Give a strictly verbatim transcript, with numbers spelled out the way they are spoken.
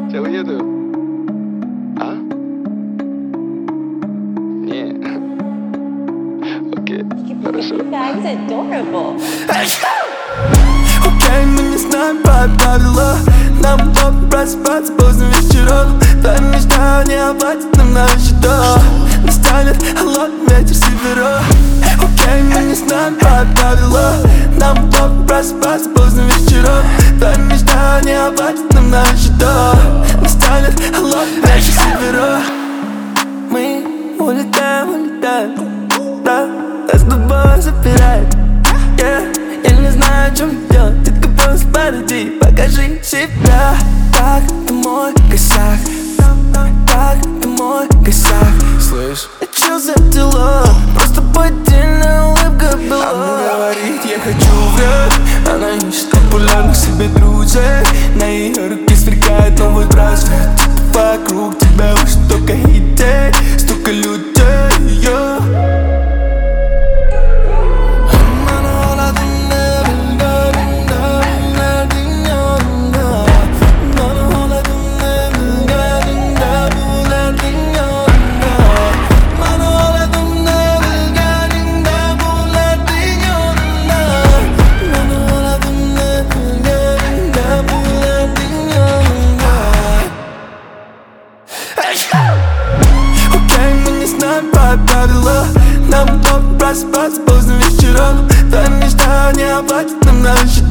Тебя уеду. А? Не. Окей, хорошо. Guys adorable. Окей, мы не знаем правила. Нам удобно просыпаться поздно вечером. Твои мечтания хватит нам на счету. Настанет холодный ветер с севера. Окей, мы не знаем правила. Нам удобно просыпаться поздно вечером. Твои мечтания хватит нам на счету. Настанет холодный ветер с севера. Мы улетаем, улетаем. Да, нас с тобой запирает. Yeah. Я не знаю, о чем делать, детка, просто подойди, покажи себя. Так, ты мой косяк, так, ты мой косяк. Слышь, а чё за дела? Просто поддельная улыбка была. Она говорит, я хочу врать. Она ищет популярных себе друзей. На ее руке сверкает новый браслет. Вокруг тебя уж столько идей, столько людей, yeah. Правила. Нам удобно просыпаться поздно вечером. Твои мечтания хватит нам на счет.